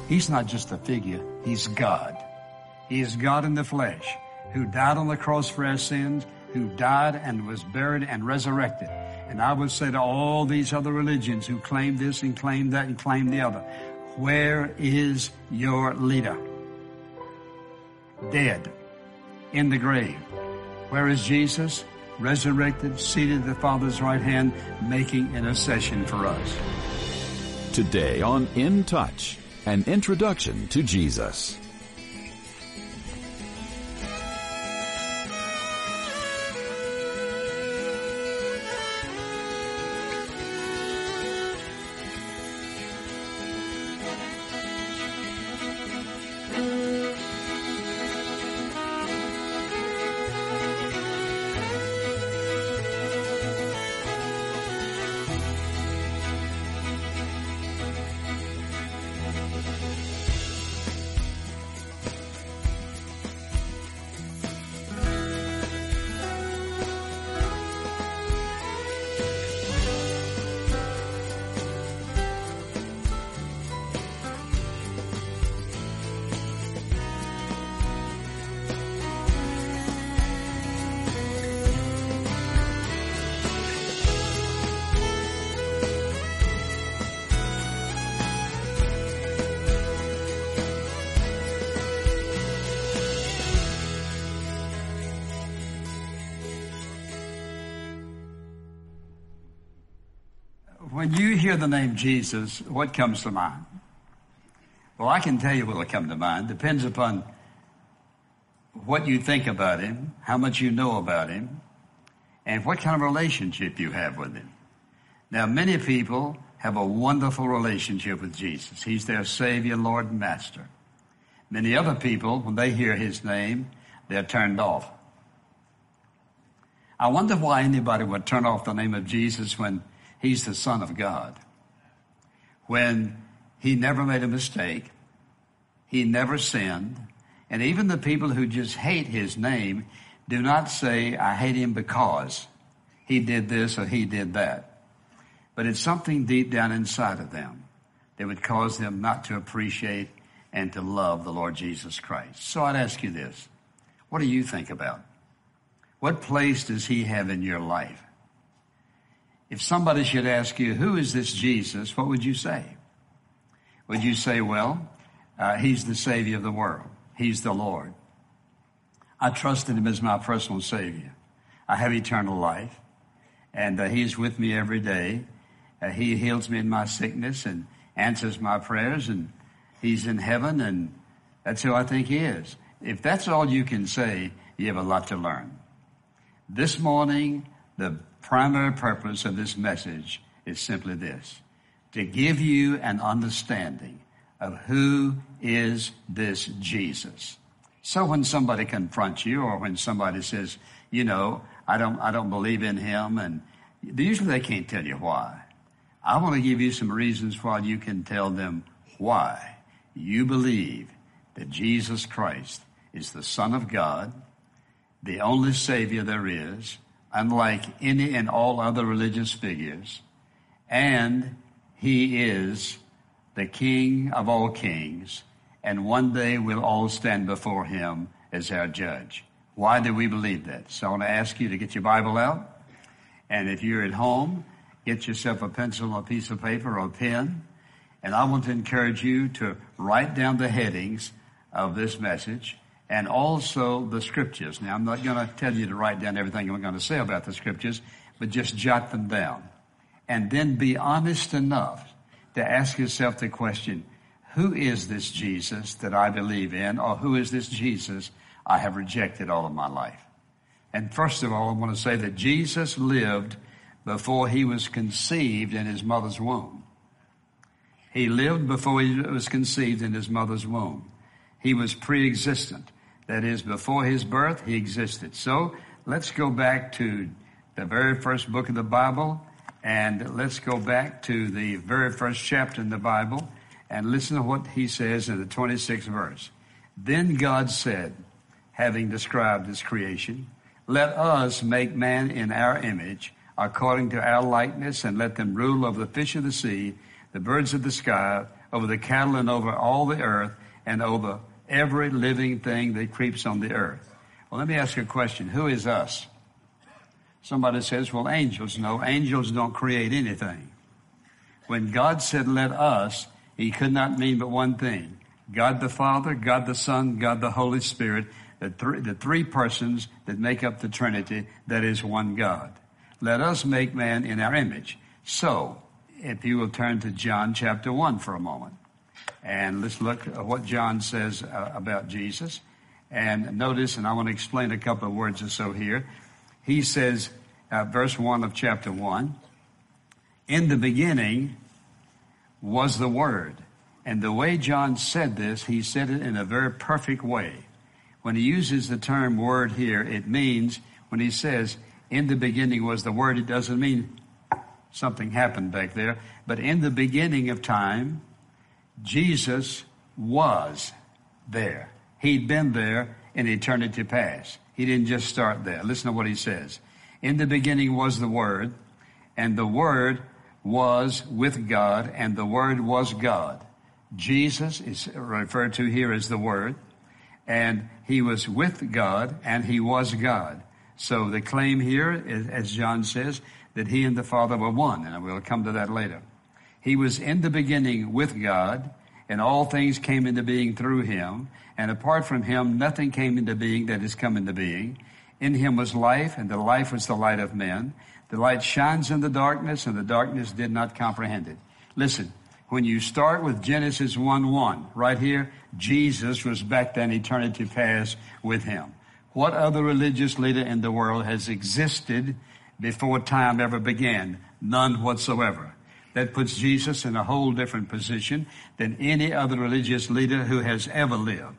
He's not just a figure. He's God. He is God in the flesh, who died on the cross for our sins, who died and was buried and resurrected. And I would say to all these other religions who claim this and claim that and claim the other, where is your leader? Dead, in the grave. Where is Jesus? Resurrected, seated at the Father's right hand, making intercession for us. Today on In Touch, an introduction to Jesus. When you hear the name Jesus, what comes to mind? Well, I can tell you what will come to mind. Depends upon what you think about him, how much you know about him, and what kind of relationship you have with him. Now, many people have a wonderful relationship with Jesus. He's their Savior, Lord, and Master. Many other people, when they hear his name, they're turned off. I wonder why anybody would turn off the name of Jesus when he's the Son of God, when he never made a mistake, he never sinned, and even the people who just hate his name do not say, I hate him because he did this or he did that. But it's something deep down inside of them that would cause them not to appreciate and to love the Lord Jesus Christ. So I'd ask you this. What do you think about? What place does he have in your life? If somebody should ask you, who is this Jesus, what would you say? Would you say, well, he's the Savior of the world. He's the Lord. I trusted him as my personal Savior. I have eternal life, and he's with me every day. He heals me in my sickness and answers my prayers, and he's in heaven, and that's who I think he is. If that's all you can say, you have a lot to learn. This morning, the primary purpose of this message is simply this: to give you an understanding of who is this Jesus. So when somebody confronts you, or when somebody says, you know, I don't believe in him, and usually they can't tell you why. I want to give you some reasons why you can tell them why you believe that Jesus Christ is the Son of God, the only Savior there is, unlike any and all other religious figures, and he is the King of all kings, and one day we'll all stand before him as our judge. Why do we believe that? So I want to ask you to get your Bible out, and if you're at home, get yourself a pencil or a piece of paper or a pen, and I want to encourage you to write down the headings of this message, and also the scriptures. Now, I'm not going to tell you to write down everything I'm going to say about the scriptures, but just jot them down. And then be honest enough to ask yourself the question, who is this Jesus that I believe in, or who is this Jesus I have rejected all of my life? And first of all, I want to say that Jesus lived before he was conceived in his mother's womb. He lived before he was conceived in his mother's womb. He was pre-existent. That is, before his birth, he existed. So let's go back to the very first book of the Bible, and let's go back to the very first chapter in the Bible, and listen to what he says in the 26th verse. Then God said, having described his creation, let us make man in our image, according to our likeness, and let them rule over the fish of the sea, the birds of the sky, over the cattle and over all the earth and over every living thing that creeps on the earth. Well, let me ask you a question. Who is us? Somebody says, well, angels. No, angels don't create anything. When God said, let us, he could not mean but one thing. God the Father, God the Son, God the Holy Spirit, the three persons that make up the Trinity, that is one God. Let us make man in our image. So, if you will turn to John chapter 1 for a moment. And let's look at what John says about Jesus. And notice, and I want to explain a couple of words or so here. He says, verse 1 of chapter 1, in the beginning was the Word. And the way John said this, he said it in a very perfect way. When he uses the term word here, it means, when he says, in the beginning was the Word, it doesn't mean something happened back there. But in the beginning of time, Jesus was there. He'd been there in eternity past. He didn't just start there. Listen to what he says. In the beginning was the Word, and the Word was with God, and the Word was God. Jesus is referred to here as the Word, and he was with God, and he was God. So the claim here is, as John says, that he and the Father were one, and we'll come to that later. He was in the beginning with God, and all things came into being through him, and apart from him, nothing came into being that has come into being. In him was life, and the life was the light of men. The light shines in the darkness, and the darkness did not comprehend it. Listen, when you start with Genesis 1:1, right here, Jesus was back then eternity past with him. What other religious leader in the world has existed before time ever began? None whatsoever. That puts Jesus in a whole different position than any other religious leader who has ever lived.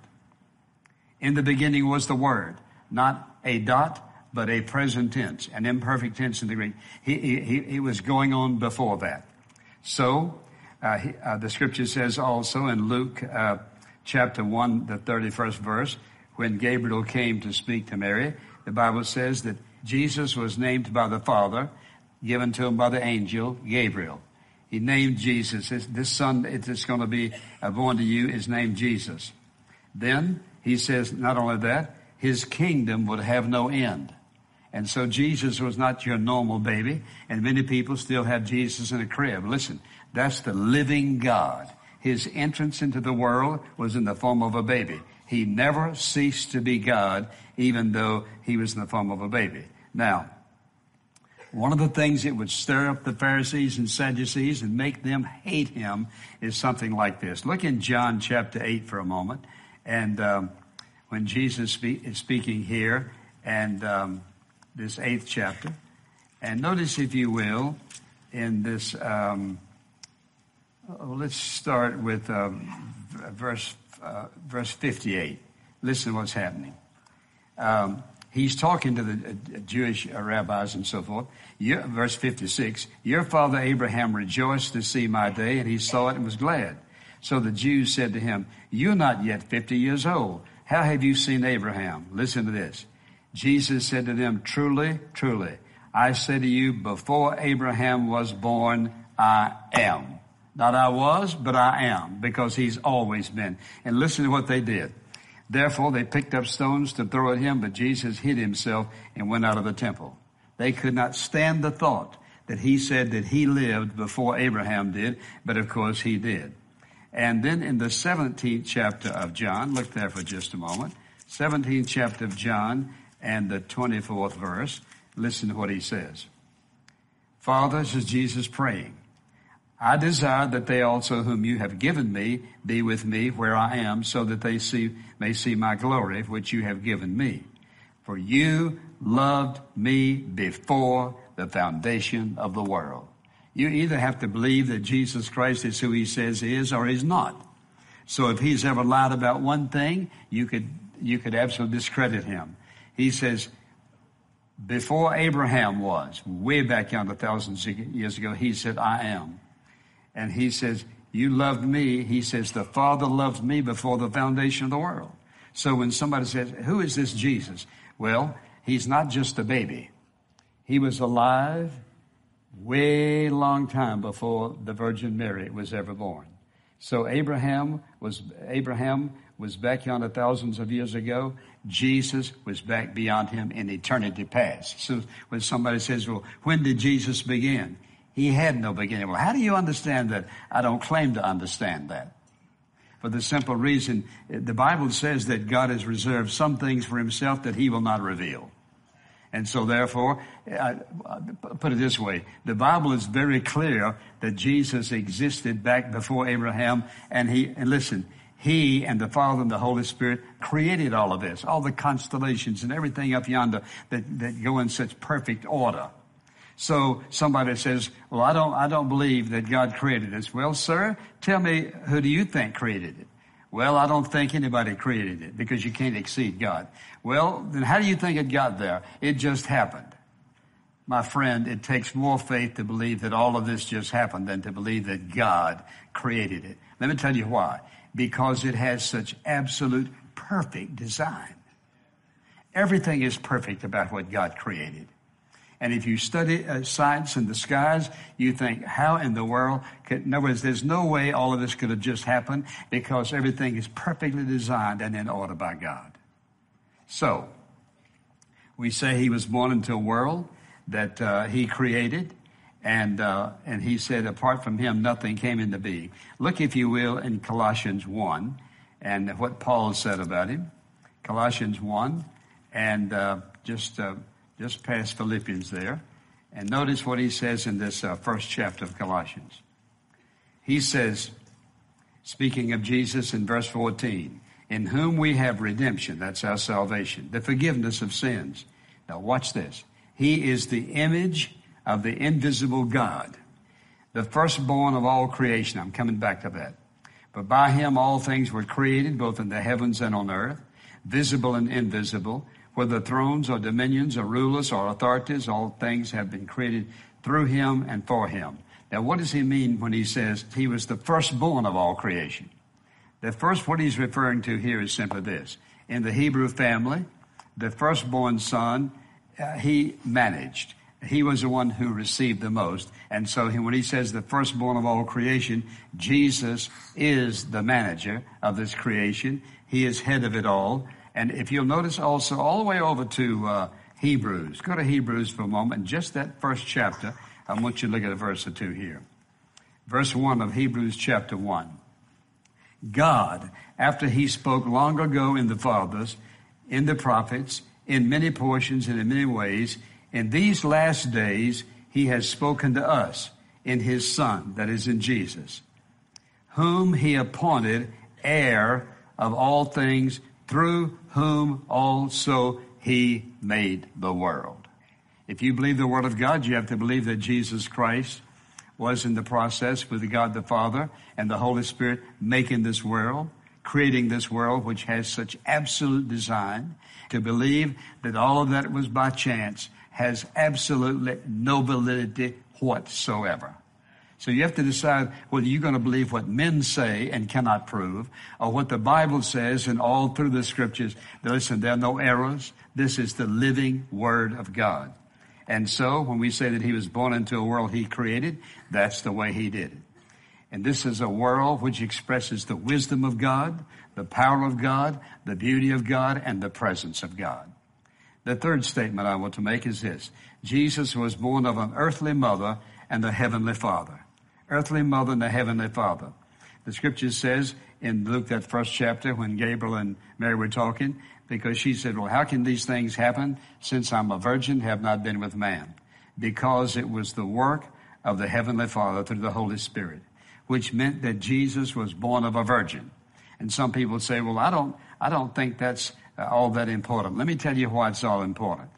In the beginning was the Word, not a dot, but a present tense, an imperfect tense in the Greek. He was going on before that. So, the scripture says also in Luke chapter 1, the 31st verse, when Gabriel came to speak to Mary, the Bible says that Jesus was named by the Father, given to him by the angel Gabriel. He named Jesus. This son that's going to be born to you is named Jesus. Then he says not only that, his kingdom would have no end. And so Jesus was not your normal baby, and many people still have Jesus in a crib. Listen, that's the living God. His entrance into the world was in the form of a baby. He never ceased to be God, even though he was in the form of a baby. Now, one of the things that would stir up the Pharisees and Sadducees and make them hate him is something like this. Look in John chapter 8 for a moment. And when Jesus is speaking here, and this 8th chapter. And notice, if you will, in this, let's start with verse 58. Listen to what's happening. He's talking to the Jewish rabbis and so forth. Verse 56, your father Abraham rejoiced to see my day, and he saw it and was glad. So the Jews said to him, you're not yet 50 years old. How have you seen Abraham? Listen to this. Jesus said to them, truly, truly, I say to you, before Abraham was born, I am. Not I was, but I am, because he's always been. And listen to what they did. Therefore, they picked up stones to throw at him, but Jesus hid himself and went out of the temple. They could not stand the thought that he said that he lived before Abraham did, but of course he did. And then in the 17th chapter of John, look there for just a moment, 17th chapter of John and the 24th verse, listen to what he says. Father, this is Jesus praying, I desire that they also whom you have given me be with me where I am, so that they may see my glory, which you have given me. For you loved me before the foundation of the world. You either have to believe that Jesus Christ is who he says he is, or he's not. So if he's ever lied about one thing, you could absolutely discredit him. He says, before Abraham was, way back yonder thousands of years ago, he said, I am. And he says, you loved me. He says, the Father loved me before the foundation of the world. So when somebody says, who is this Jesus? Well, he's not just a baby. He was alive way long time before the Virgin Mary was ever born. So Abraham was back yonder thousands of years ago. Jesus was back beyond him in eternity past. So when somebody says, well, when did Jesus begin? He had no beginning. Well, how do you understand that? I don't claim to understand that. For the simple reason, the Bible says that God has reserved some things for himself that he will not reveal. And so therefore, put it this way, the Bible is very clear that Jesus existed back before Abraham, and listen, he and the Father and the Holy Spirit created all of this, all the constellations and everything up yonder that go in such perfect order. So somebody says, well, I don't believe that God created this. Well, sir, tell me, who do you think created it? Well, I don't think anybody created it, because you can't exceed God. Well, then how do you think it got there? It just happened. My friend, it takes more faith to believe that all of this just happened than to believe that God created it. Let me tell you why. Because it has such absolute perfect design. Everything is perfect about what God created. And if you study science and the skies, you think, how in the world in other words, there's no way all of this could have just happened, because everything is perfectly designed and in order by God. So, we say he was born into a world that he created, and he said apart from him nothing came into being. Look, if you will, in Colossians 1, and what Paul said about him. Colossians 1, and just past Philippians there. And notice what he says in this first chapter of Colossians. He says, speaking of Jesus in verse 14, in whom we have redemption, that's our salvation, the forgiveness of sins. Now watch this. He is the image of the invisible God, the firstborn of all creation. I'm coming back to that. But by him all things were created, both in the heavens and on earth, visible and invisible, whether thrones or dominions or rulers or authorities, all things have been created through him and for him. Now, what does he mean when he says he was the firstborn of all creation? The first, what he's referring to here is simply this. In the Hebrew family, the firstborn son, he managed. He was the one who received the most. And so when he says the firstborn of all creation, Jesus is the manager of this creation. He is head of it all. And if you'll notice also all the way over to Hebrews, go to Hebrews for a moment, just that first chapter. I want you to look at a verse or two here. Verse 1 of Hebrews chapter 1. God, after he spoke long ago in the fathers, in the prophets, in many portions and in many ways, in these last days he has spoken to us in his Son, that is in Jesus, whom he appointed heir of all things, through whom also he made the world. If you believe the Word of God, you have to believe that Jesus Christ was in the process with God the Father and the Holy Spirit making this world, creating this world which has such absolute design. To believe that all of that was by chance has absolutely no validity whatsoever. So you have to decide whether you're going to believe what men say and cannot prove, or what the Bible says and all through the scriptures. Listen, there are no errors. This is the living Word of God. And so when we say that he was born into a world he created, that's the way he did it. And this is a world which expresses the wisdom of God, the power of God, the beauty of God, and the presence of God. The third statement I want to make is this. Jesus was born of an earthly mother and a heavenly father. Earthly mother and a heavenly father. The scripture says in Luke, that first chapter, when Gabriel and Mary were talking, because she said, well, how can these things happen since I'm a virgin, have not been with man? Because it was the work of the heavenly Father through the Holy Spirit, which meant that Jesus was born of a virgin. And some people say, well, I don't think that's all that important. Let me tell you why it's all important.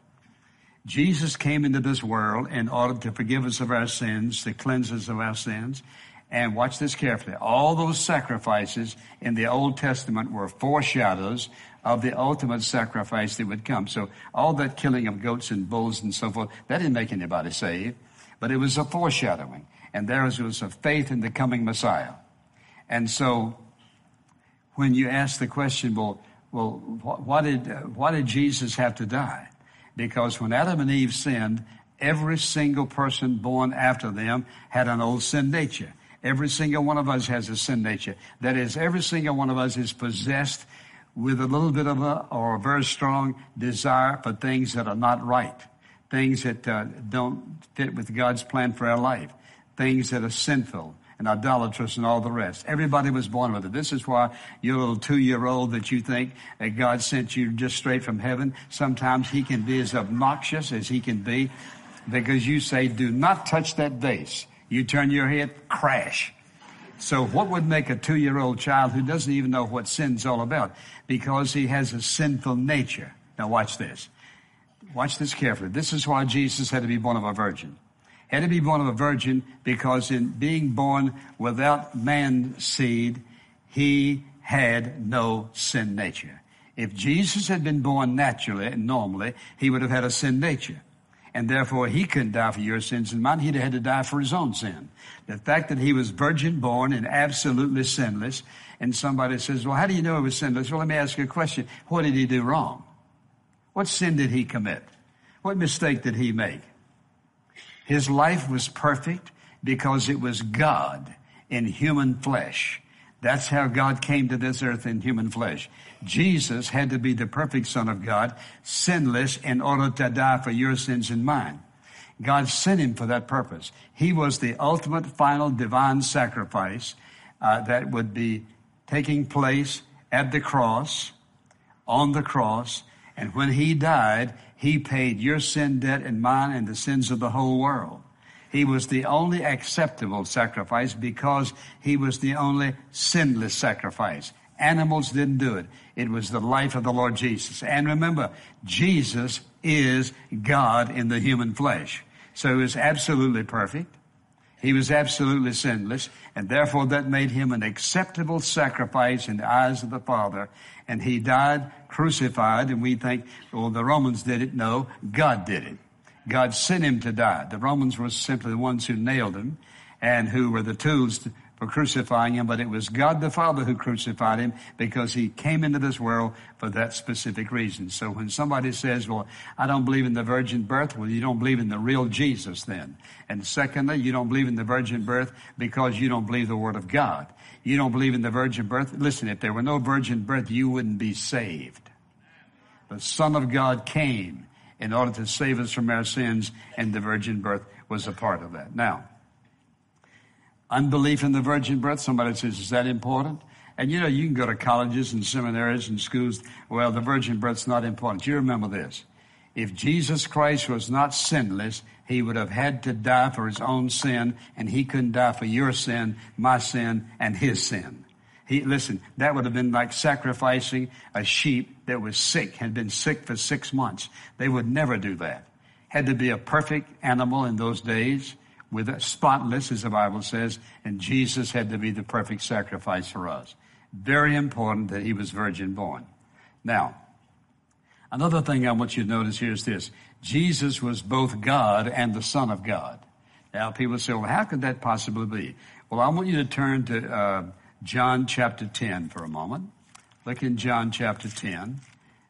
Jesus came into this world in order to forgive us of our sins, to cleanse us of our sins. And watch this carefully. All those sacrifices in the Old Testament were foreshadows of the ultimate sacrifice that would come. So all that killing of goats and bulls and so forth, that didn't make anybody saved, but it was a foreshadowing. And there was a faith in the coming Messiah. And so when you ask the question, well, why did Jesus have to die? Because when Adam and Eve sinned, every single person born after them had an old sin nature. Every single one of us has a sin nature. That is, every single one of us is possessed with a little bit of or a very strong desire for things that are not right, things that don't fit with God's plan for our life, things that are sinful and idolatrous and all the rest. Everybody was born with it. This is why your little 2-year-old that you think that God sent you just straight from heaven, sometimes he can be as obnoxious as he can be because you say, do not touch that vase. You turn your head, crash. So what would make a 2-year-old child who doesn't even know what sin's all about? Because he has a sinful nature. Now watch this. Watch this carefully. This is why Jesus had to be born of a virgin. Had to be born of a virgin because in being born without man's seed, he had no sin nature. If Jesus had been born naturally and normally, he would have had a sin nature. And therefore, he couldn't die for your sins and mine. He'd have had to die for his own sin. The fact that he was virgin born and absolutely sinless, and somebody says, well, how do you know he was sinless? Well, let me ask you a question. What did he do wrong? What sin did he commit? What mistake did he make? His life was perfect because it was God in human flesh. That's how God came to this earth in human flesh. Jesus had to be the perfect Son of God, sinless, in order to die for your sins and mine. God sent him for that purpose. He was the ultimate, final, divine sacrifice that would be taking place at the cross, on the cross, and when he died, he paid your sin debt and mine and the sins of the whole world. He was the only acceptable sacrifice because he was the only sinless sacrifice. Animals didn't do it. It was the life of the Lord Jesus. And remember, Jesus is God in the human flesh. So he was absolutely perfect. He was absolutely sinless. And therefore that made him an acceptable sacrifice in the eyes of the Father. And he died crucified. And we think, well, the Romans did it. No, God did it. God sent him to die. The Romans were simply the ones who nailed him and who were the tools for crucifying him, but it was God the Father who crucified him because he came into this world for that specific reason. So when somebody says, well, I don't believe in the virgin birth, well, you don't believe in the real Jesus then. And secondly, you don't believe in the virgin birth because you don't believe the Word of God. You don't believe in the virgin birth. Listen, if there were no virgin birth, you wouldn't be saved. The Son of God came in order to save us from our sins, and the virgin birth was a part of that. Now, unbelief in the virgin birth, somebody says, is that important? And you know, you can go to colleges and seminaries and schools. Well, the virgin birth's not important. You remember this. If Jesus Christ was not sinless, he would have had to die for his own sin, and he couldn't die for your sin, my sin, and his sin. Listen, that would have been like sacrificing a sheep that was sick, had been sick for 6 months. They would never do that. Had to be a perfect animal in those days, with a spotless, as the Bible says, and Jesus had to be the perfect sacrifice for us. Very important that he was virgin born. Now, another thing I want you to notice here is this. Jesus was both God and the Son of God. Now, people say, well, how could that possibly be? Well, I want you to turn to John chapter 10 for a moment. Look in John chapter 10.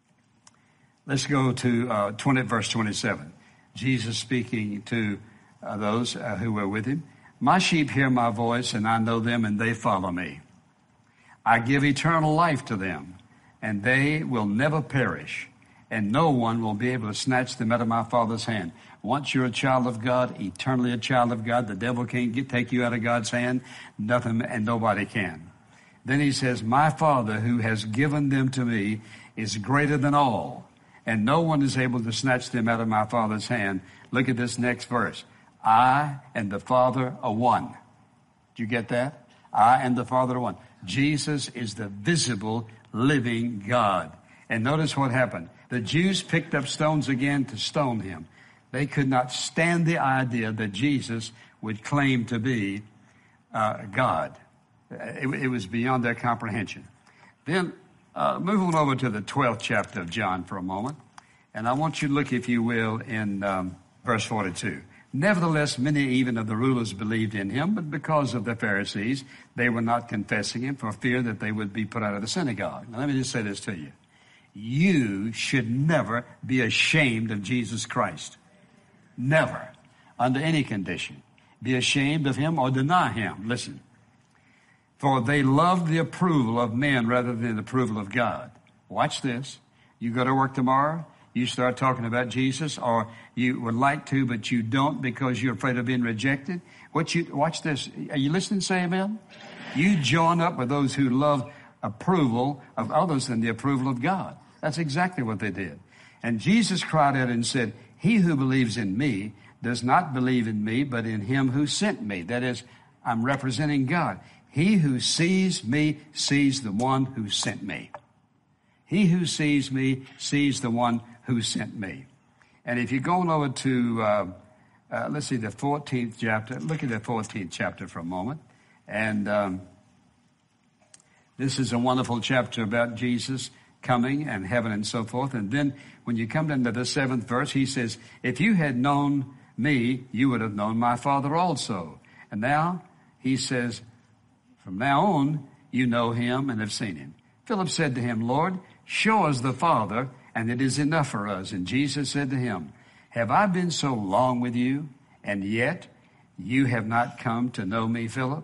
Let's go to verse 27. Jesus speaking to those who were with him. My sheep hear my voice, and I know them, and they follow me. I give eternal life to them, and they will never perish, and no one will be able to snatch them out of my Father's hand. Once you're a child of God, eternally a child of God, the devil can't take you out of God's hand. Nothing and nobody can. Then he says, my Father who has given them to me is greater than all, and no one is able to snatch them out of my Father's hand. Look at this next verse. I and the Father are one. Do you get that? I and the Father are one. Jesus is the visible, living God. And notice what happened. The Jews picked up stones again to stone him. They could not stand the idea that Jesus would claim to be God. It was beyond their comprehension. Then move on over to the 12th chapter of John for a moment. And I want you to look, if you will, in verse 42. Nevertheless, many even of the rulers believed in him, but because of the Pharisees, they were not confessing him for fear that they would be put out of the synagogue. Now, let me just say this to you. You should never be ashamed of Jesus Christ. Never. Under any condition. be ashamed of him or deny him. Listen. For they love the approval of men rather than the approval of God. Watch this. You go to work tomorrow, you start talking about Jesus, or you would like to, but you don't because you're afraid of being rejected. Watch this. Are you listening? Say amen. You join up with those who love approval of others than the approval of God. That's exactly what they did. And Jesus cried out and said, he who believes in me does not believe in me, but in him who sent me. That is, I'm representing God. He who sees me sees the one who sent me. He who sees me sees the one who sent me. And if you're going over to, let's see, the 14th chapter, look at the 14th chapter for a moment. And this is a wonderful chapter about Jesus coming and heaven and so forth. And then when you come down to the 7th verse, he says, if you had known me, you would have known my Father also. And now he says, from now on, you know him and have seen him. Philip said to him, Lord, show us the Father, and it is enough for us. And Jesus said to him, have I been so long with you, and yet you have not come to know me, Philip?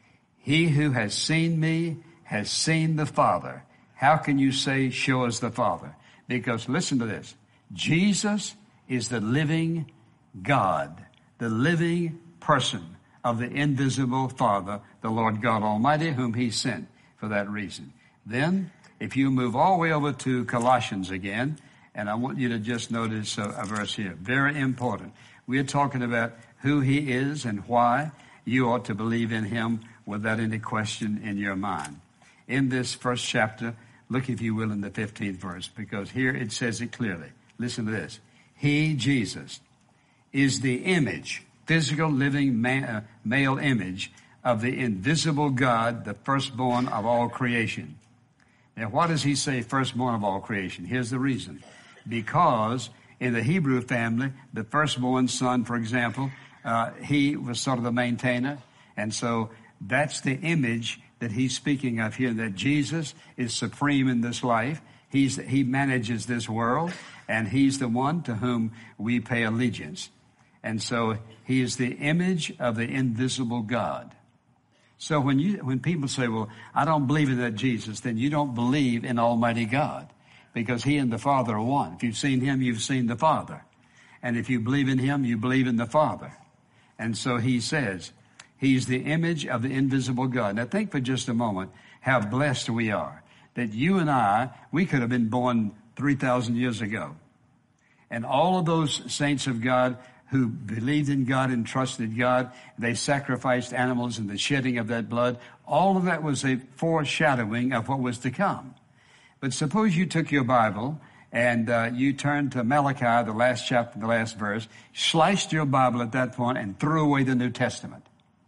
He who has seen me has seen the Father. How can you say, show us the Father? Because listen to this. Jesus is the living God, the living person of the invisible Father, the Lord God Almighty, whom he sent for that reason. Then, if you move all the way over to Colossians again, and I want you to just notice a verse here, very important. We're talking about who he is and why you ought to believe in him without any question in your mind. In this first chapter, look, if you will, in the 15th verse, because here it says it clearly. Listen to this. He, Jesus, is the image, physical, living, male image of the invisible God, the firstborn of all creation. Now, why does he say firstborn of all creation? Here's the reason. Because in the Hebrew family, the firstborn son, for example, he was sort of the maintainer. And so that's the image that he's speaking of here, that Jesus is supreme in this life. He manages this world, and he's the one to whom we pay allegiance. And so he is the image of the invisible God. So when people say, well, I don't believe in that Jesus, then you don't believe in Almighty God, because he and the Father are one. If you've seen him, you've seen the Father. And if you believe in him, you believe in the Father. And so he says, he's the image of the invisible God. Now think for just a moment how blessed we are that you and I, we could have been born 3,000 years ago. And all of those saints of God who believed in God and trusted God, they sacrificed animals in the shedding of that blood. All of that was a foreshadowing of what was to come. But suppose you took your Bible and you turned to Malachi, the last chapter, the last verse, sliced your Bible at that point and threw away the New Testament.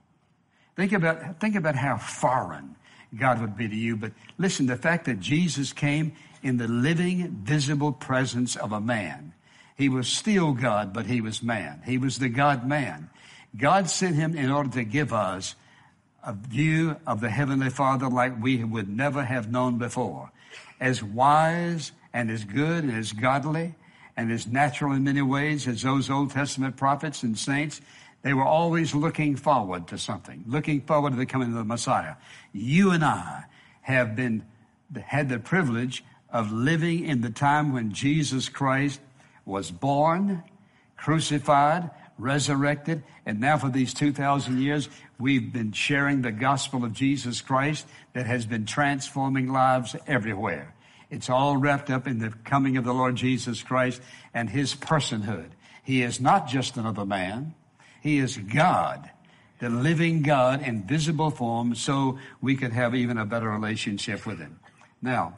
Think about how foreign God would be to you. But listen, the fact that Jesus came in the living, visible presence of a man. He was still God, but he was man. He was the God-man. God sent him in order to give us a view of the Heavenly Father like we would never have known before. As wise and as good and as godly and as natural in many ways as those Old Testament prophets and saints, they were always looking forward to something, looking forward to the coming of the Messiah. You and I have had the privilege of living in the time when Jesus Christ was born, crucified, resurrected, and now for these 2,000 years, we've been sharing the gospel of Jesus Christ that has been transforming lives everywhere. It's all wrapped up in the coming of the Lord Jesus Christ and his personhood. He is not just another man. He is God, the living God in visible form, so we could have even a better relationship with him. Now,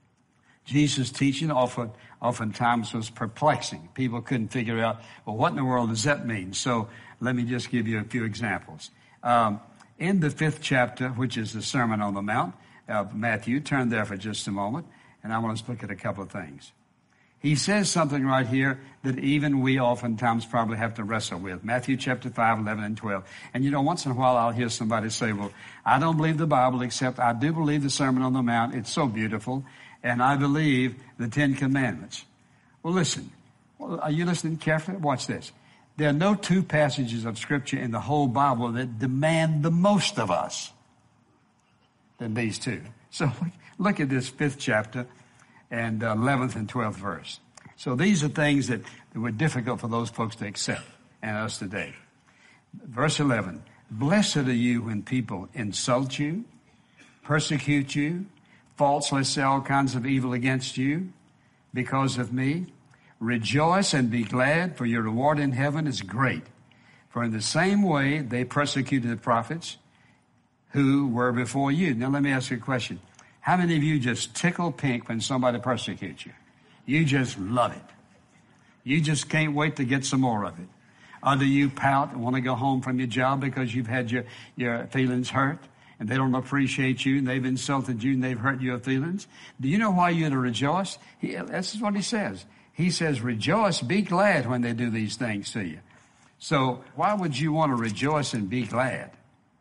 Jesus' teaching oftentimes was perplexing. People couldn't figure out, well, what in the world does that mean? So let me just give you a few examples. In the 5th chapter, which is the Sermon on the Mount of Matthew, turn there for just a moment, and I want us to look at a couple of things. He says something right here that even we oftentimes probably have to wrestle with. Matthew chapter 5, 11 and 12. And you know, once in a while I'll hear somebody say, well, I don't believe the Bible, except I do believe the Sermon on the Mount. It's so beautiful. And I believe the 10 Commandments. Well, listen. Are you listening carefully? Watch this. There are no two passages of Scripture in the whole Bible that demand the most of us than these two. So look at this 5th chapter and 11th and 12th verse. So these are things that were difficult for those folks to accept and us today. Verse 11, blessed are you when people insult you, persecute you, falsely say all kinds of evil against you because of me. Rejoice and be glad, for your reward in heaven is great. For in the same way they persecuted the prophets who were before you. Now let me ask you a question. How many of you just tickle pink when somebody persecutes you? You just love it. You just can't wait to get some more of it. Or do you pout and want to go home from your job because you've had your feelings hurt and they don't appreciate you and they've insulted you and they've hurt your feelings? Do you know why you're to rejoice? This is what he says. He says, rejoice, be glad when they do these things to you. So why would you want to rejoice and be glad?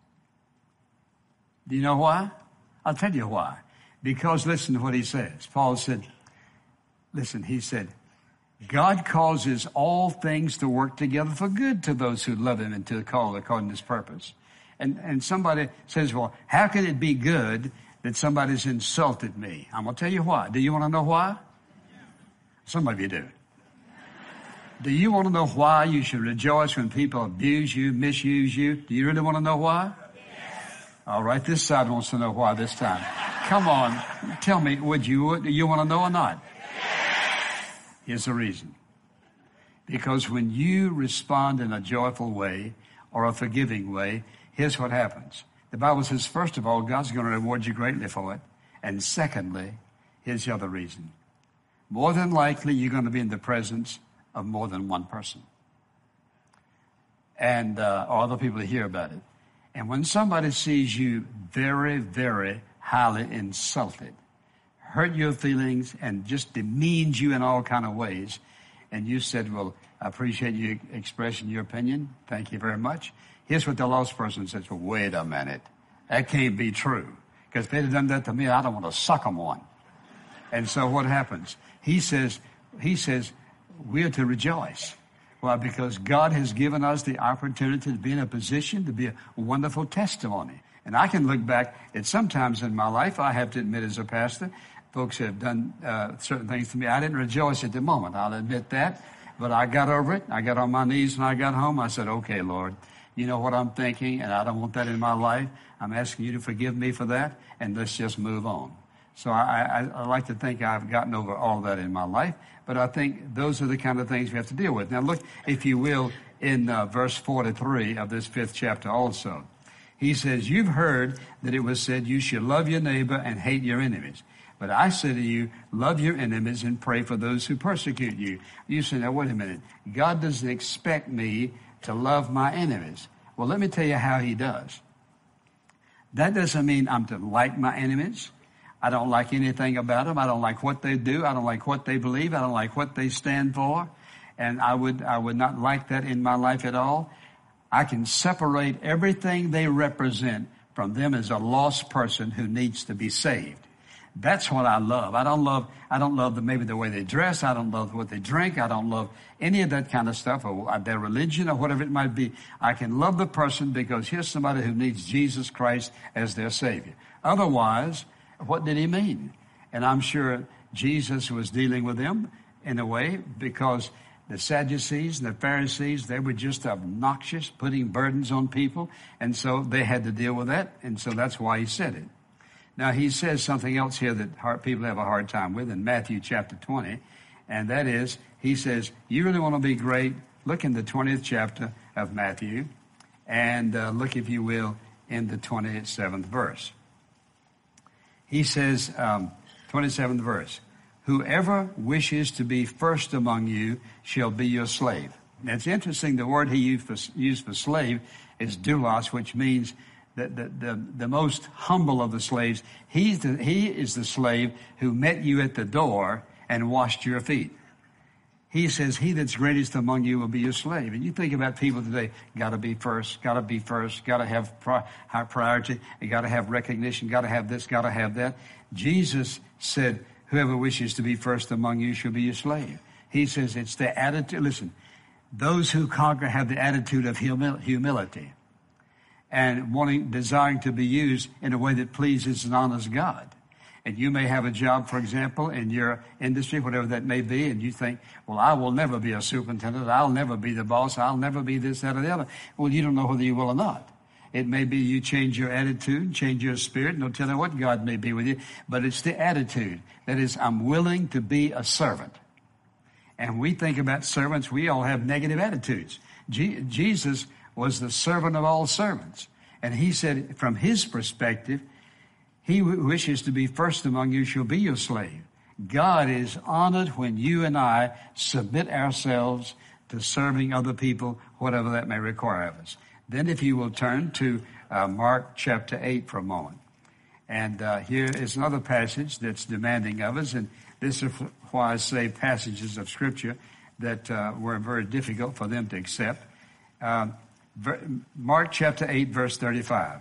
Do you know why? I'll tell you why. Because listen to what he says. Paul said, listen, he said, God causes all things to work together for good to those who love him and to the call according to his purpose. And somebody says, well, how can it be good that somebody's insulted me? I'm going to tell you why. Do you want to know why? Some of you do. Do you want to know why you should rejoice when people abuse you, misuse you? Do you really want to know why? Yes. All right, this side wants to know why this time. Come on, tell me, do you want to know or not? Yes. Here's the reason. Because when you respond in a joyful way or a forgiving way, here's what happens. The Bible says, first of all, God's going to reward you greatly for it. And secondly, here's the other reason. More than likely, you're going to be in the presence of more than one person. And or other people to hear about it. And when somebody sees you very, very highly insulted, hurt your feelings, and just demeans you in all kind of ways, and you said, well, I appreciate you expressing your opinion. Thank you very much. Here's what the lost person says, well, wait a minute. That can't be true. Because if they'd have done that to me, I don't want to suck them one. And so what happens? He says, we're to rejoice. Why? Because God has given us the opportunity to be in a position to be a wonderful testimony. And I can look back at sometimes in my life, I have to admit as a pastor, folks have done certain things to me. I didn't rejoice at the moment. I'll admit that. But I got over it. I got on my knees when I got home. I said, okay, Lord, you know what I'm thinking, and I don't want that in my life. I'm asking you to forgive me for that, and let's just move on. So I like to think I've gotten over all that in my life, but I think those are the kind of things we have to deal with. Now look, if you will, in verse 43 of this 5th chapter also. He says, you've heard that it was said you should love your neighbor and hate your enemies. But I say to you, love your enemies and pray for those who persecute you. You say, now wait a minute. God doesn't expect me to love my enemies. Well, let me tell you how he does. That doesn't mean I'm to like my enemies. I don't like anything about them. I don't like what they do. I don't like what they believe. I don't like what they stand for. And I would not like that in my life at all. I can separate everything they represent from them as a lost person who needs to be saved. That's what I love. I don't love maybe the way they dress. I don't love what they drink. I don't love any of that kind of stuff or their religion or whatever it might be. I can love the person because here's somebody who needs Jesus Christ as their Savior. Otherwise, what did he mean? And I'm sure Jesus was dealing with them in a way because the Sadducees and the Pharisees, they were just obnoxious, putting burdens on people. And so they had to deal with that. And so that's why he said it. Now, he says something else here that people have a hard time with in Matthew chapter 20. And that is, he says, you really want to be great? Look in the 20th chapter of Matthew. And look, if you will, in the 27th verse. He says, 27th verse, whoever wishes to be first among you shall be your slave. Now, it's interesting, the word he used for slave is doulos, which means the most humble of the slaves. He is the slave who met you at the door and washed your feet. He says, he that's greatest among you will be your slave. And you think about people today, got to be first, got to have high priority, got to have recognition, got to have this, got to have that. Jesus said, whoever wishes to be first among you shall be your slave. He says it's the attitude. Listen, Those who conquer have the attitude of humility and desiring to be used in a way that pleases and honors God. And you may have a job, for example, in your industry, whatever that may be, and you think, well, I will never be a superintendent. I'll never be the boss. I'll never be this, that, or the other. Well, you don't know whether you will or not. It may be you change your attitude, change your spirit, no telling what God may be with you. But it's the attitude. That is, I'm willing to be a servant. And we think about servants, we all have negative attitudes. Jesus was the servant of all servants. And he said, from his perspective, he who wishes to be first among you shall be your slave. God is honored when you and I submit ourselves to serving other people, whatever that may require of us. Then if you will turn to Mark chapter 8 for a moment. And here is another passage that's demanding of us. And this is why I say passages of Scripture that were very difficult for them to accept. Mark chapter 8, verse 35.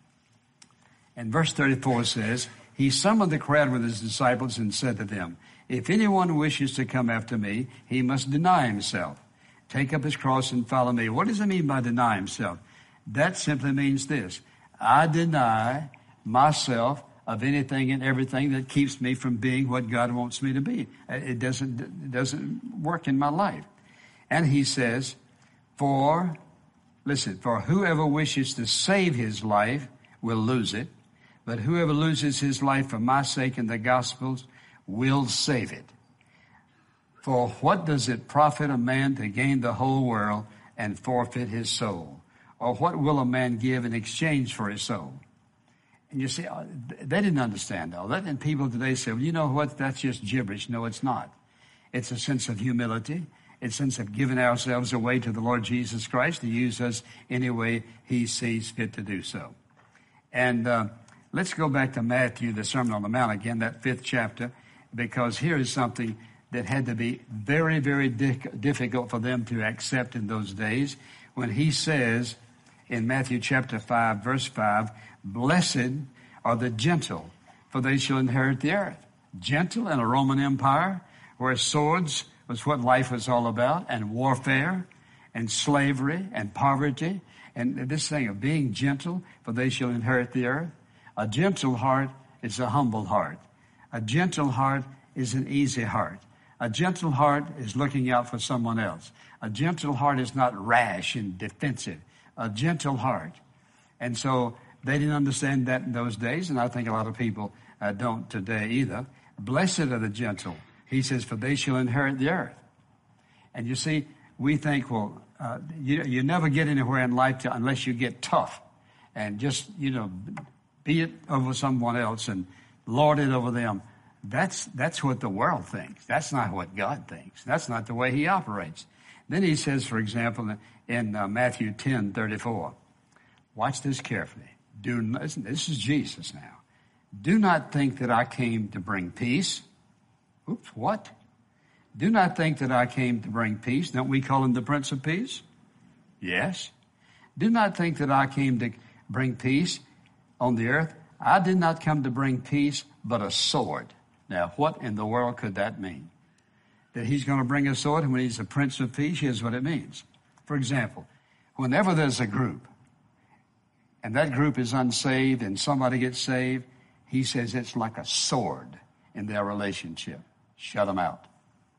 And verse 34 says, he summoned the crowd with his disciples and said to them, if anyone wishes to come after me, he must deny himself, take up his cross and follow me. What does it mean by deny himself? That simply means this. I deny myself of anything and everything that keeps me from being what God wants me to be. It doesn't work in my life. And he says, for whoever wishes to save his life will lose it. But whoever loses his life for my sake and the gospel's will save it. For what does it profit a man to gain the whole world and forfeit his soul? Or what will a man give in exchange for his soul? And you see, they didn't understand all that. And people today say, well, you know what? That's just gibberish. No, it's not. It's a sense of humility. It's a sense of giving ourselves away to the Lord Jesus Christ to use us any way he sees fit to do so. And let's go back to Matthew, the Sermon on the Mount again, that 5th chapter, because here is something that had to be very, very difficult for them to accept in those days when he says in Matthew chapter 5, verse 5, blessed are the gentle, for they shall inherit the earth. Gentle in a Roman Empire where swords was what life was all about, and warfare and slavery and poverty, and this thing of being gentle, for they shall inherit the earth. A gentle heart is a humble heart. A gentle heart is an easy heart. A gentle heart is looking out for someone else. A gentle heart is not rash and defensive. A gentle heart. And so they didn't understand that in those days, and I think a lot of people don't today either. Blessed are the gentle. He says, for they shall inherit the earth. And you see, we think, well, you never get anywhere in life unless you get tough and just, be it over someone else and lord it over them. That's what the world thinks. That's not what God thinks. That's not the way he operates. Then he says, for example, in Matthew 10:34, watch this carefully. This is Jesus now. Do not think that I came to bring peace. Oops, what? Do not think that I came to bring peace. Don't we call him the Prince of Peace? Yes. Do not think that I came to bring peace on the earth. I did not come to bring peace, but a sword. Now, what in the world could that mean? That he's going to bring a sword, and when he's the Prince of Peace, here's what it means. For example, whenever there's a group, and that group is unsaved, and somebody gets saved, he says it's like a sword in their relationship. Shut them out.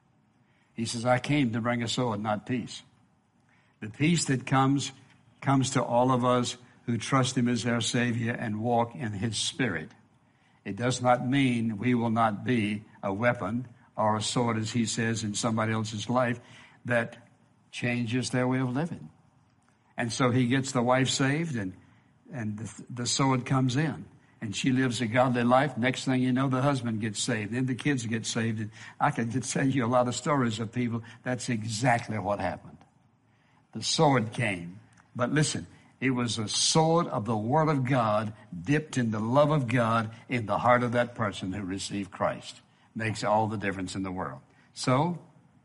He says, I came to bring a sword, not peace. The peace that comes to all of us who trust him as our Savior and walk in his Spirit. It does not mean we will not be a weapon or a sword, as he says, in somebody else's life that changes their way of living. And so he gets the wife saved, and the sword comes in. And she lives a godly life. Next thing you know, the husband gets saved. Then the kids get saved. And I could tell you a lot of stories of people. That's exactly what happened. The sword came. But listen, it was a sword of the Word of God dipped in the love of God in the heart of that person who received Christ. Makes all the difference in the world. So,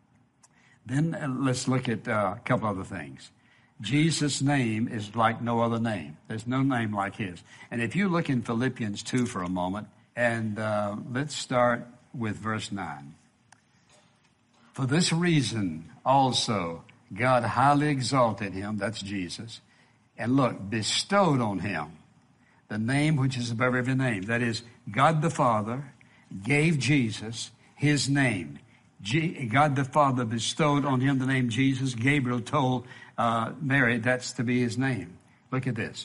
then let's look at a couple other things. Jesus' name is like no other name. There's no name like his. And if you look in Philippians 2 for a moment, and let's start with verse 9. For this reason also God highly exalted him, that's Jesus, and look, bestowed on him the name which is above every name. That is, God the Father gave Jesus his name. God the Father bestowed on him the name Jesus. Gabriel told Mary that's to be his name. Look at this.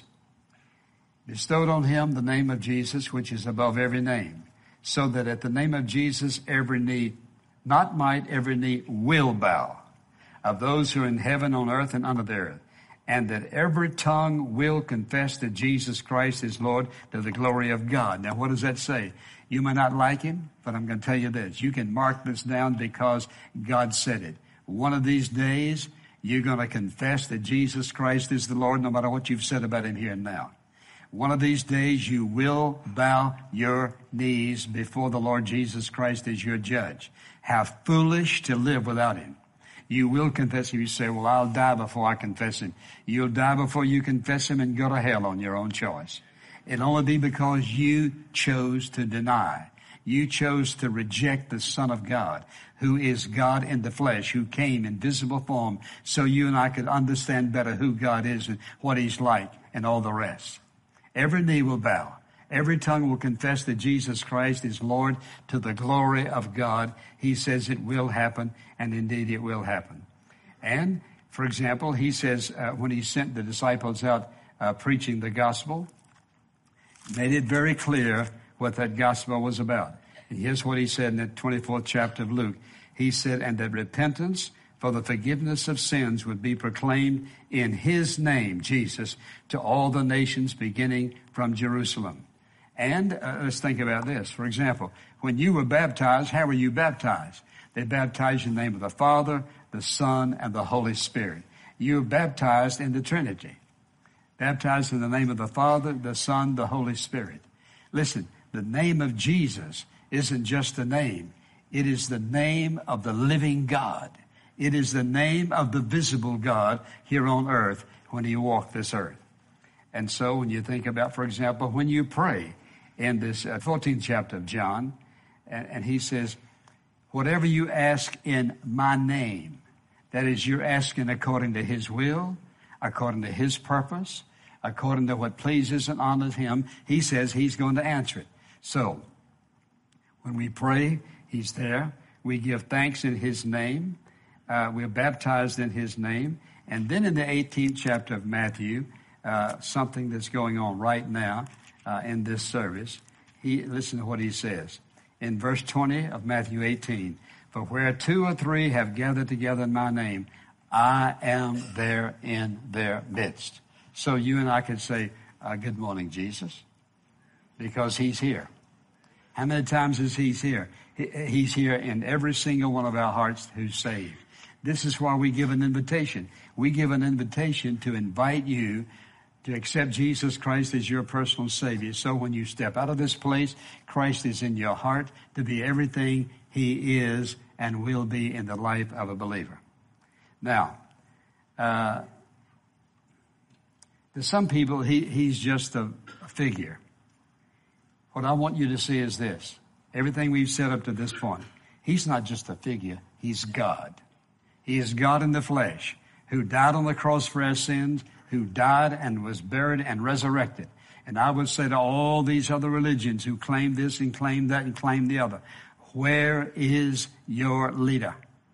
Bestowed on him the name of Jesus, which is above every name, so that at the name of Jesus every knee, not might, every knee will bow, of those who are in heaven, on earth, and under the earth, and that every tongue will confess that Jesus Christ is Lord, to the glory of God. Now, what does that say? You may not like him, but I'm going to tell you this. You can mark this down because God said it. One of these days, you're going to confess that Jesus Christ is the Lord, no matter what you've said about him here and now. One of these days, you will bow your knees before the Lord Jesus Christ as your judge. How foolish to live without him. You will confess him. You say, well, I'll die before I confess him. You'll die before you confess him and go to hell on your own choice. It'll only be because you chose to deny. You chose to reject the Son of God, who is God in the flesh, who came in visible form so you and I could understand better who God is and what he's like and all the rest. Every knee will bow. Every tongue will confess that Jesus Christ is Lord, to the glory of God. He says it will happen, and indeed it will happen. And, for example, he says when he sent the disciples out preaching the gospel, made it very clear what that gospel was about. And here's what he said in the 24th chapter of Luke. He said, and that repentance for the forgiveness of sins would be proclaimed in his name, Jesus, to all the nations beginning from Jerusalem. And let's think about this. For example, when you were baptized, how were you baptized? They baptized you in the name of the Father, the Son, and the Holy Spirit. You were baptized in the Trinity. Baptized in the name of the Father, the Son, the Holy Spirit. Listen, the name of Jesus isn't just a name. It is the name of the living God. It is the name of the visible God here on earth when he walked this earth. And so when you think about, for example, when you pray in this 14th chapter of John, and he says, whatever you ask in my name, that is, you're asking according to his will, according to his purpose, according to what pleases and honors him, he says he's going to answer it. So when we pray, he's there. We give thanks in his name. We're baptized in his name. And then in the 18th chapter of Matthew, something that's going on right now in this service, listen to what he says. In verse 20 of Matthew 18, for where 2 or 3 have gathered together in my name, I am there in their midst. So you and I could say, good morning, Jesus, because he's here. How many times is he's here? He's here in every single one of our hearts who's saved. This is why we give an invitation. We give an invitation to invite you to accept Jesus Christ as your personal Savior. So when you step out of this place, Christ is in your heart to be everything he is and will be in the life of a believer. Now, to some people, he's just a figure. What I want you to see is this. Everything we've said up to this point, he's not just a figure, he's God. He is God in the flesh, who died on the cross for our sins, who died and was buried and resurrected. And I would say to all these other religions who claim this and claim that and claim the other, where is your leader?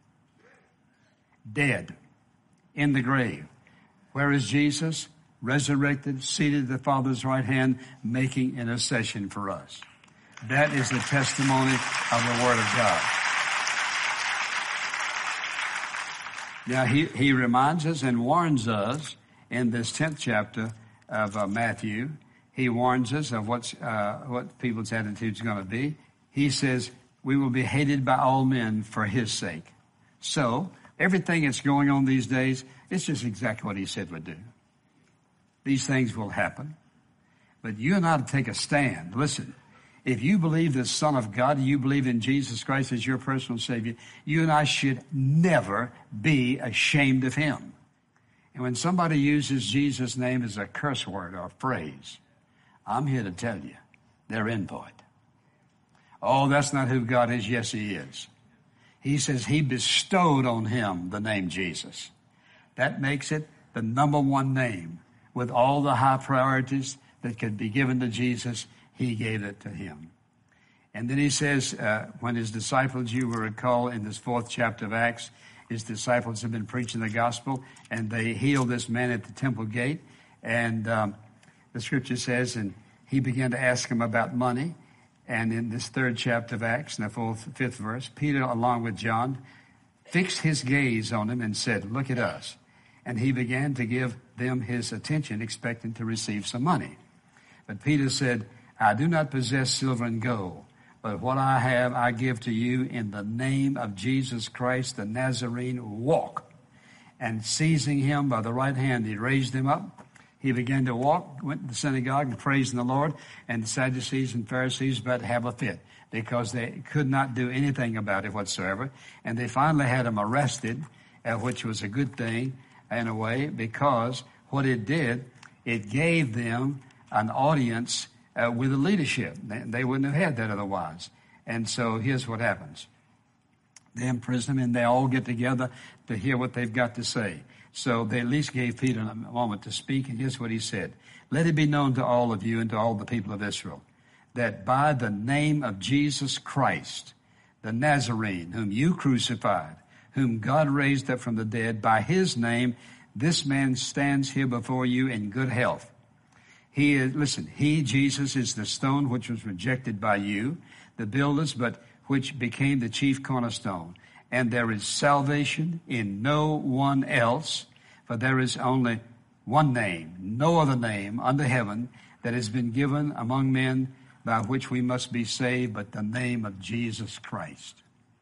Dead, in the grave. Where is Jesus? Resurrected, seated at the Father's right hand, making intercession for us. That is the testimony of the Word of God. Now, he reminds us and warns us in this 10th chapter of Matthew. He warns us of what people's attitude is going to be. He says, we will be hated by all men for his sake. So, everything that's going on these days, it's just exactly what he said would do. These things will happen. But you and I to take a stand. Listen, if you believe the Son of God, you believe in Jesus Christ as your personal Savior, you and I should never be ashamed of him. And when somebody uses Jesus' name as a curse word or phrase, I'm here to tell you, they're in for it. Oh, that's not who God is. Yes, he is. He says he bestowed on him the name Jesus. That makes it the number one name. With all the high priorities that could be given to Jesus, he gave it to him. And then he says, when his disciples, you will recall in this 4th chapter of Acts, his disciples have been preaching the gospel, and they healed this man at the temple gate. And the scripture says, and he began to ask him about money. And in this 3rd chapter of Acts, in the 5th verse, Peter, along with John, fixed his gaze on him and said, look at us. And he began to give them his attention, expecting to receive some money. But Peter said, I do not possess silver and gold, but what I have I give to you in the name of Jesus Christ the Nazarene. Walk. And seizing him by the right hand, he raised him up. He began to walk, went to the synagogue and praising the Lord. And the Sadducees and Pharisees about to have a fit because they could not do anything about it whatsoever. And they finally had him arrested, which was a good thing in a way, because what it did, it gave them an audience with the leadership. They wouldn't have had that otherwise. And so here's what happens. They imprison him and they all get together to hear what they've got to say. So they at least gave Peter a moment to speak, and here's what he said. Let it be known to all of you and to all the people of Israel that by the name of Jesus Christ, the Nazarene, whom you crucified, whom God raised up from the dead, by his name, this man stands here before you in good health. He, Jesus, is the stone which was rejected by you, the builders, but which became the chief cornerstone. And there is salvation in no one else, for there is only one name, no other name under heaven that has been given among men by which we must be saved, but the name of Jesus Christ.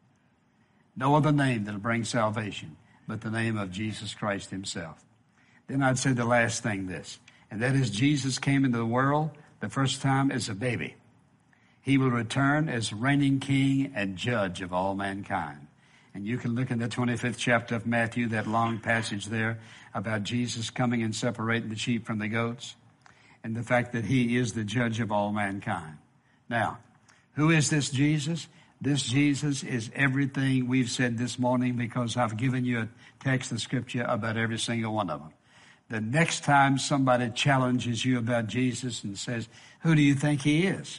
No other name that will bring salvation but the name of Jesus Christ himself. Then I'd say the last thing this, and that is Jesus came into the world the first time as a baby. He will return as reigning king and judge of all mankind. And you can look in the 25th chapter of Matthew, that long passage there about Jesus coming and separating the sheep from the goats, and the fact that he is the judge of all mankind. Now, who is this Jesus? This Jesus is everything we've said this morning, because I've given you a text of scripture about every single one of them. The next time somebody challenges you about Jesus and says, who do you think he is?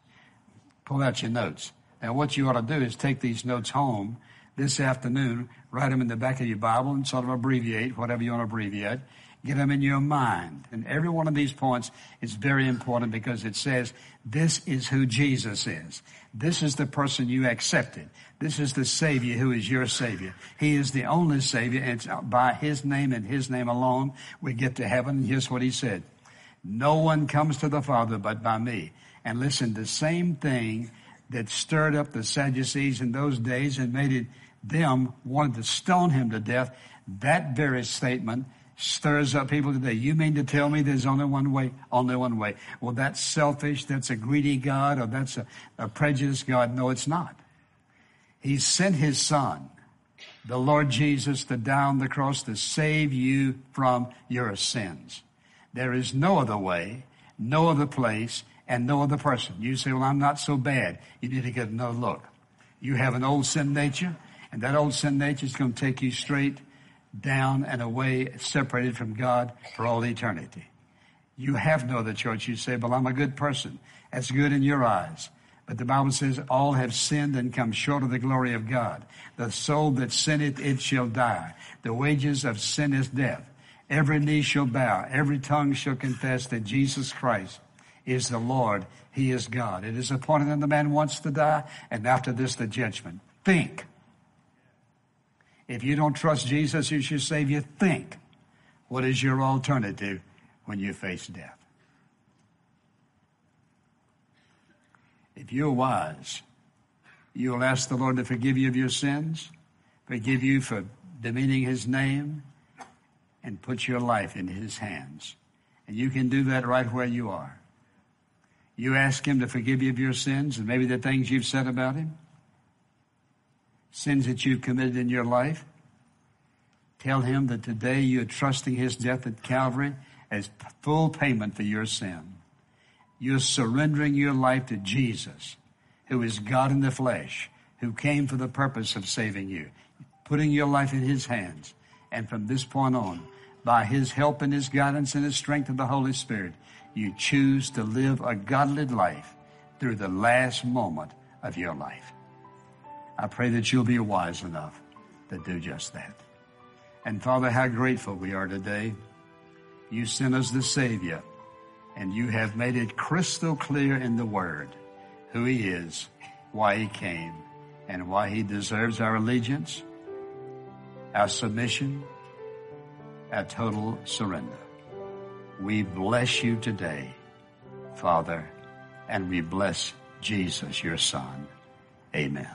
Pull out your notes. Now, what you ought to do is take these notes home this afternoon, write them in the back of your Bible and sort of abbreviate whatever you want to abbreviate. Get them in your mind. And every one of these points is very important, because it says, this is who Jesus is. This is the person you accepted. This is the Savior who is your Savior. He is the only Savior, and it's by his name and his name alone we get to heaven. And here's what he said. No one comes to the Father but by me. And listen, the same thing that stirred up the Sadducees in those days and made it them wanted to stone him to death, that very statement stirs up people today. You mean to tell me there's only one way? Only one way. Well, that's selfish, that's a greedy God, or that's a prejudiced God. No, it's not. He sent his son, the Lord Jesus, to die on the cross to save you from your sins. There is no other way, no other place, and no other person. You say, well, I'm not so bad. You need to get another look. You have an old sin nature, and that old sin nature is going to take you straight down and away, separated from God for all eternity. You have no other choice. You say, well, I'm a good person. That's good in your eyes. But the Bible says all have sinned and come short of the glory of God. The soul that sinneth, it shall die. The wages of sin is death. Every knee shall bow. Every tongue shall confess that Jesus Christ is the Lord. He is God. It is appointed that the man wants to die, and after this, the judgment. Think. If you don't trust Jesus as your Savior, think. What is your alternative when you face death? If you're wise, you'll ask the Lord to forgive you of your sins, forgive you for demeaning his name, and put your life in his hands. And you can do that right where you are. You ask him to forgive you of your sins and maybe the things you've said about him, sins that you've committed in your life. Tell him that today you're trusting his death at Calvary as full payment for your sin. You're surrendering your life to Jesus, who is God in the flesh, who came for the purpose of saving you, putting your life in his hands And from this point on, by His help and His guidance and His strength of the Holy Spirit, you choose to live a godly life through the last moment of your life. I pray that you'll be wise enough to do just that. And Father, how grateful we are today. You sent us the Savior, and you have made it crystal clear in the Word who He is, why He came, and why He deserves our allegiance, our submission, our total surrender. We bless you today, Father, and we bless Jesus, your Son. Amen.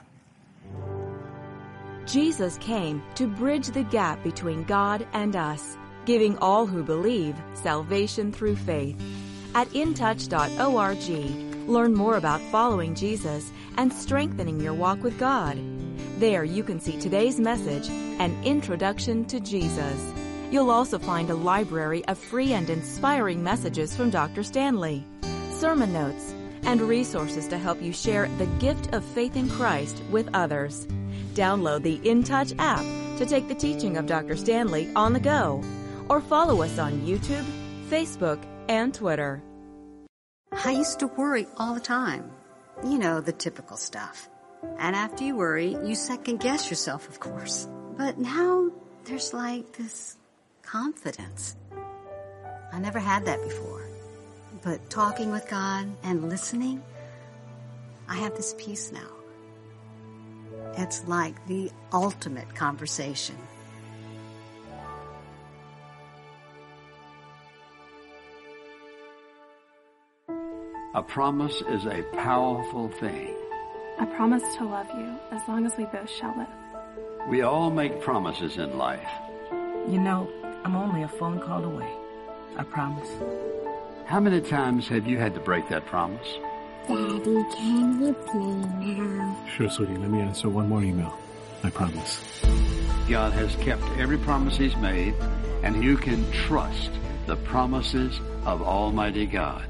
Jesus came to bridge the gap between God and us, giving all who believe salvation through faith. At intouch.org, learn more about following Jesus and strengthening your walk with God. There you can see today's message, An Introduction to Jesus. You'll also find a library of free and inspiring messages from Dr. Stanley, sermon notes, and resources to help you share the gift of faith in Christ with others. Download the InTouch app to take the teaching of Dr. Stanley on the go, or follow us on YouTube, Facebook, and Twitter. I used to worry all the time. You know, the typical stuff. And after you worry, you second-guess yourself, of course. But now there's like this confidence. I never had that before. But talking with God and listening, I have this peace now. It's like the ultimate conversation. A promise is a powerful thing. I promise to love you as long as we both shall live. We all make promises in life. You know, I'm only a phone call away. I promise. How many times have you had to break that promise? Daddy, can you play now? Sure, sweetie. Let me answer one more email. I promise. God has kept every promise He's made, and you can trust the promises of Almighty God.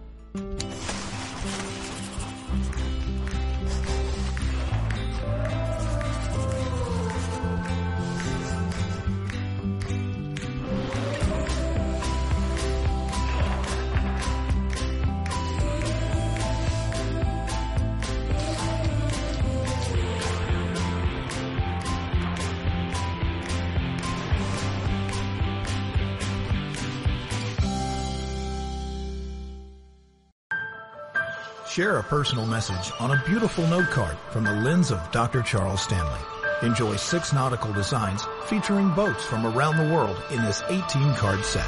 Share a personal message on a beautiful note card from the lens of Dr. Charles Stanley. Enjoy 6 nautical designs featuring boats from around the world in this 18-card set.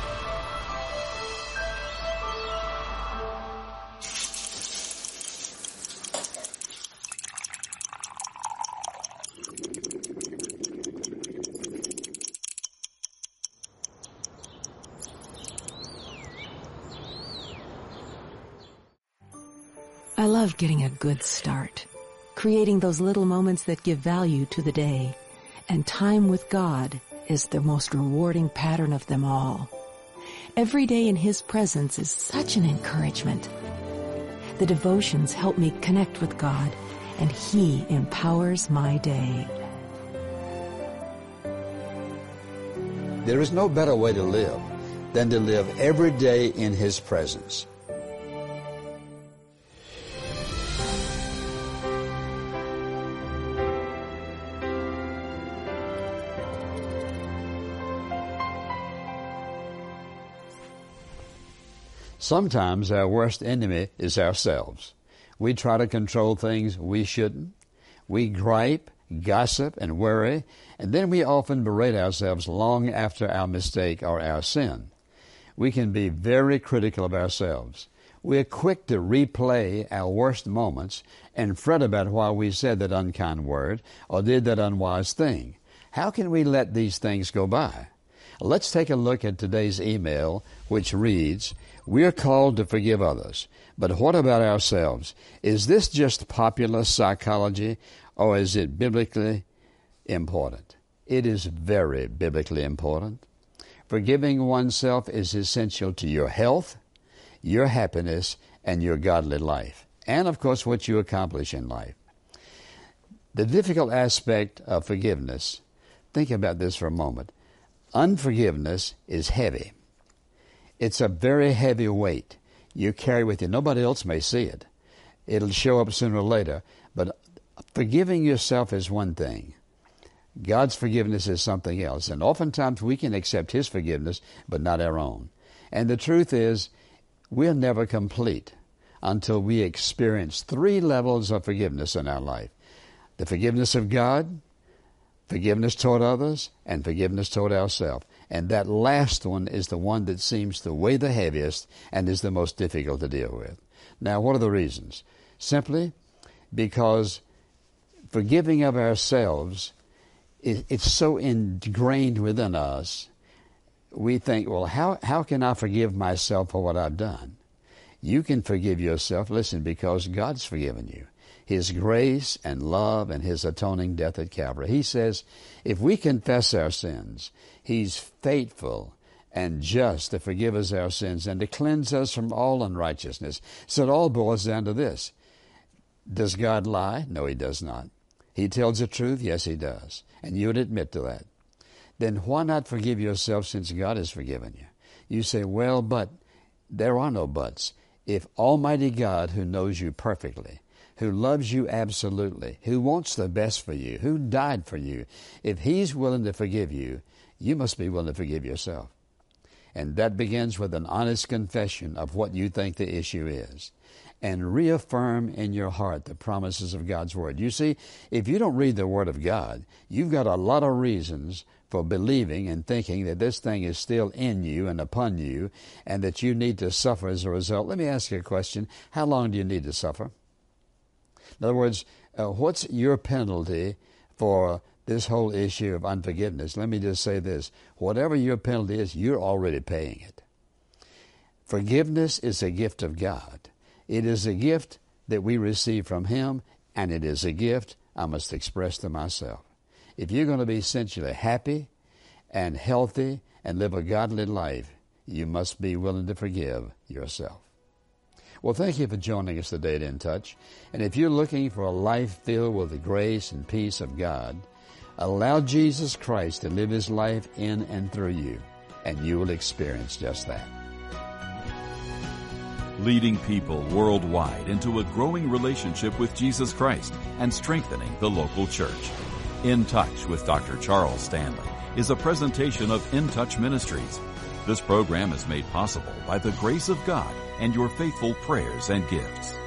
I love getting a good start, creating those little moments that give value to the day, and time with God is the most rewarding pattern of them all. Every day in His presence is such an encouragement. The devotions help me connect with God, and He empowers my day. There is no better way to live than to live every day in His presence. Sometimes our worst enemy is ourselves. We try to control things we shouldn't. We gripe, gossip, and worry, and then we often berate ourselves long after our mistake or our sin. We can be very critical of ourselves. We're quick to replay our worst moments and fret about why we said that unkind word or did that unwise thing. How can we let these things go by? Let's take a look at today's email, which reads, "We're called to forgive others, but what about ourselves? Is this just popular psychology, or is it biblically important?" It is very biblically important. Forgiving oneself is essential to your health, your happiness, and your godly life, and of course what you accomplish in life. The difficult aspect of forgiveness, think about this for a moment. Unforgiveness is heavy. It's a very heavy weight you carry with you. Nobody else may see it. It'll show up sooner or later. But forgiving yourself is one thing. God's forgiveness is something else. And oftentimes we can accept His forgiveness, but not our own. And the truth is, we're never complete until we experience 3 levels of forgiveness in our life. The forgiveness of God, forgiveness toward others, and forgiveness toward ourselves. And that last one is the one that seems to weigh the heaviest and is the most difficult to deal with. Now, what are the reasons? Simply because forgiving of ourselves, it's so ingrained within us. We think, well, how can I forgive myself for what I've done? You can forgive yourself, listen, because God's forgiven you. His grace and love and His atoning death at Calvary. He says, if we confess our sins, He's faithful and just to forgive us our sins and to cleanse us from all unrighteousness. So it all boils down to this. Does God lie? No, He does not. He tells the truth? Yes, He does. And you would admit to that. Then why not forgive yourself since God has forgiven you? You say, well, but there are no buts. If Almighty God, who knows you perfectly, who loves you absolutely, who wants the best for you, who died for you, if He's willing to forgive you, you must be willing to forgive yourself. And that begins with an honest confession of what you think the issue is. And reaffirm in your heart the promises of God's Word. You see, if you don't read the Word of God, you've got a lot of reasons for believing and thinking that this thing is still in you and upon you and that you need to suffer as a result. Let me ask you a question. How long do you need to suffer? In other words, what's your penalty for this whole issue of unforgiveness? Let me just say this. Whatever your penalty is, you're already paying it. Forgiveness is a gift of God. It is a gift that we receive from Him, and it is a gift I must express to myself. If you're going to be essentially happy and healthy and live a godly life, you must be willing to forgive yourself. Well, thank you for joining us today at In Touch. And if you're looking for a life filled with the grace and peace of God, allow Jesus Christ to live His life in and through you, and you will experience just that. Leading people worldwide into a growing relationship with Jesus Christ and strengthening the local church. In Touch with Dr. Charles Stanley is a presentation of In Touch Ministries. This program is made possible by the grace of God and your faithful prayers and gifts.